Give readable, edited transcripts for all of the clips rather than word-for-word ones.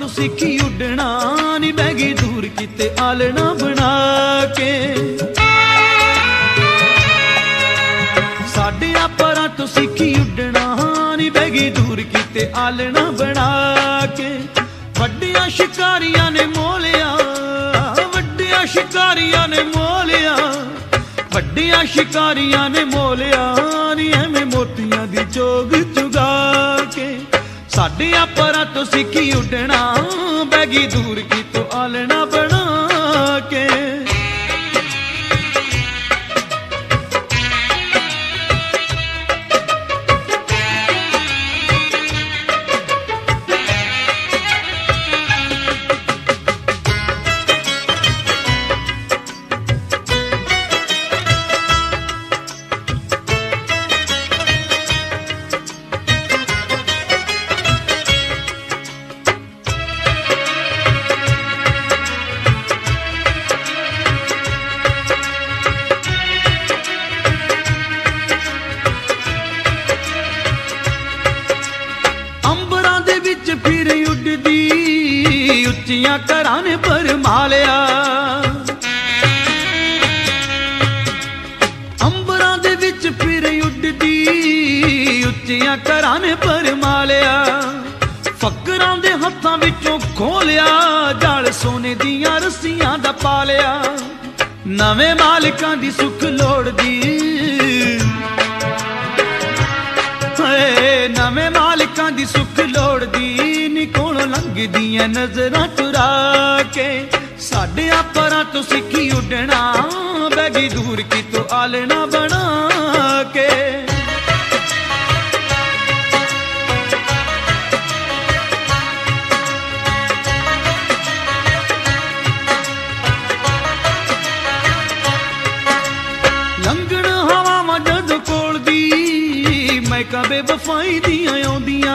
तू सीखी उडना नी बह गई दूर किते आलना बना के। साडियां परां तू सीखी उडना नी बह गई दूर किते आलना बना के। वड्डियां शिकारियां ने मोलिया, वड्डियां शिकारियां ने मोलिया, वड्डियां शिकारियां ने मोलिया नी एवें मोतियां दी चोग चुगा के। साडियां परां तो सीखी उडना बह गई दूर की तो आलना बना के। फिर उड़दी उच्चियां घरां ने भरमालिया, अंबरां दे विच फिर उड़दी उच्चियां घरां ने भरमालिया। फकरां दे हत्थां विचों खोलिया जाल सोने दियां रस्सियां दा पालिया। नवें मालिकां दी सुख लोड़दी, नवें मालिकां दी सुख लोड़दी नी कोलों लंघदियां नजरां चुरा के। साडियां परां तो सीखी उडना बह गई दूर की तो आलना बना के। लंघण हवावां जदों कोल दी महकां बेवफाई दियां आउंदियां।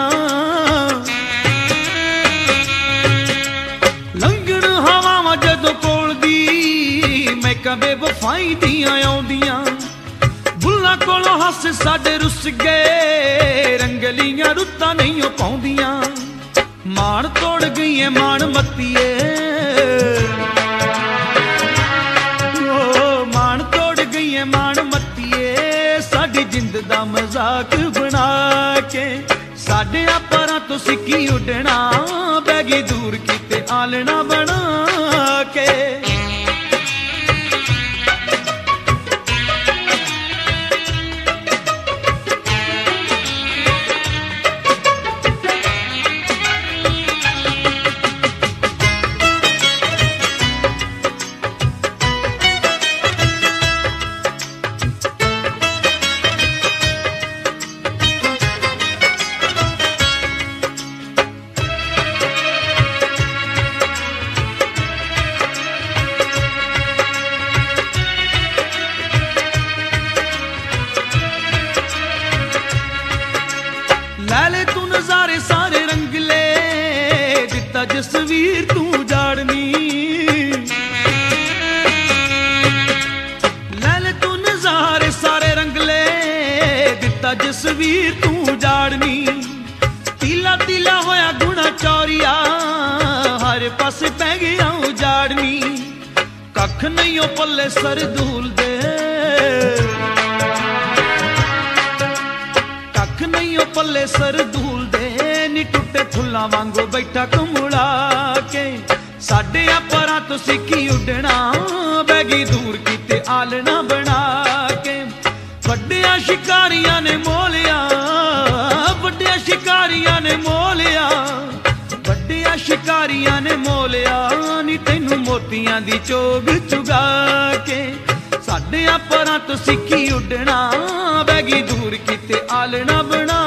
लंघण हवावां जदों कोल दी महकां बेवफाई दियां आउंदियां। बुल्लां कोलों हस साडे रुस गए रंगलियां रुत्तां नहीं पाउंदियां। मान तोड़ गई है मान मत्तीए, मान तोड़ गई है मान मत्तीए साडी जिंद दा मजाक बना के। साडियां परां तो सीखी उडना बह गई दूर किते आलना बना के। लाले तू नजारे सारे रंगले दिता जसवीर तू जाड़नी। लाले तू नजारे सारे रंगले दिता जसवीर तू जाड़नी। तीला तीला होया गुना चौरिया हर पासे पै गया उजाड़नी। कख नहीं ओ पल्ले सरदूल दे, नहीं ओ पल्ले सरदूल दे नी टुटे फुल्लां वांगू बैठा कुमुड़ा के। साडियां परां तो सीखी उडना बह गई दूर किते आलना बना के। वड्डियां शिकारियां ने मोलिया, वड्डियां शिकारियां ने मोलिया, वड्डियां शिकारियां ने मोलिया नी तैनू मोतियां दी चोग चुगा के। साडियां परां तो सीखी उडना बह गई दूर किते आलना बना